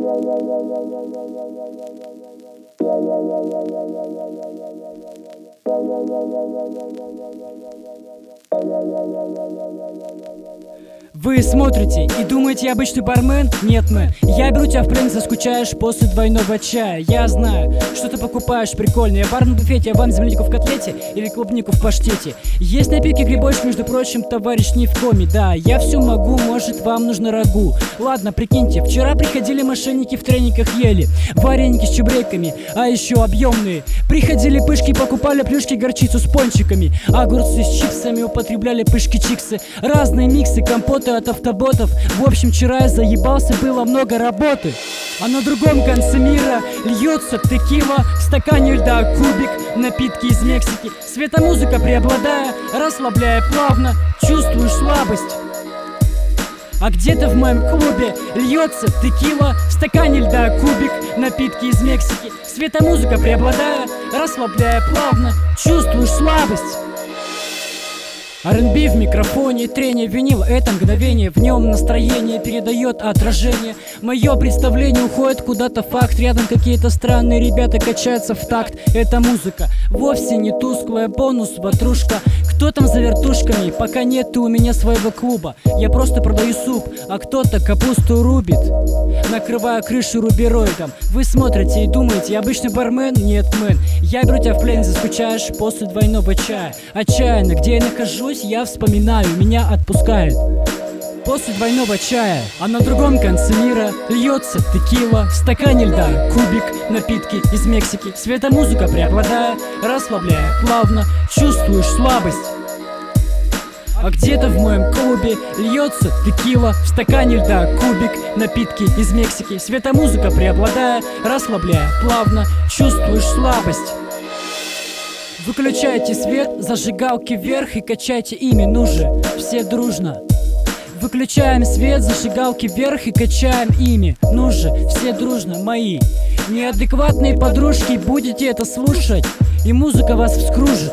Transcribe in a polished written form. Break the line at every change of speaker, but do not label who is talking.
Вы смотрите и думаете, я обычный бармен? Нет, мэн, я беру тебя в плен, заскучаешь после двойного чая. Я знаю, что ты покупаешь прикольно. Я бармен в буфете, а вам землянику в котлете или клубнику в паштете. Есть напитки, грибочки, между прочим, товарищ не в коме. Да, я все могу, может вам нужно рагу. Ладно, прикиньте, вчера приходили мошенники в трениках, ели вареники с чебуреками, а еще объемные. Приходили пышки, покупали плюшки, горчицу с пончиками, огурцы с чипсами, употребляли пышки-чиксы, разные миксы, компоты от автоботов. В общем, вчера я заебался, было много работы. А на другом конце мира льется текила, в стакане льда кубик, напитки из Мексики. Светомузыка преобладая, расслабляя плавно, чувствуешь слабость. А где-то в моем клубе льется текила, в стакане льда кубик, напитки из Мексики. Светомузыка преобладая, расслабляя плавно, чувствуешь слабость. R&B в микрофоне, трение винил, это мгновение. В нем настроение передает отражение. Мое представление уходит куда-то факт. Рядом какие-то странные ребята качаются в такт. Эта музыка вовсе не тусклая, бонус, ватрушка. Кто там за вертушками? Пока нет у меня своего клуба. Я просто продаю суп, а кто-то капусту рубит, накрывая крышу рубероидом. Вы смотрите и думаете, я обычный бармен? Нет, мэн, я беру тебя в плен, заскучаешь после двойного чая. Отчаянно, где я нахожусь, я вспоминаю, меня отпускает после двойного чая. А на другом конце мира льется текила, в стакане льда кубик, напитки из Мексики. Светомузыка преобладая, расслабляя плавно, чувствуешь слабость. А где-то в моем клубе льется текила, в стакане льда кубик, напитки из Мексики. Светомузыка преобладая, расслабляя плавно, чувствуешь слабость. Выключайте свет, зажигалки вверх и качайте ими, ну же, все дружно. Выключаем свет, зажигалки вверх и качаем ими, ну же, все дружно, мои неадекватные подружки, будете это слушать, и музыка вас вскружит.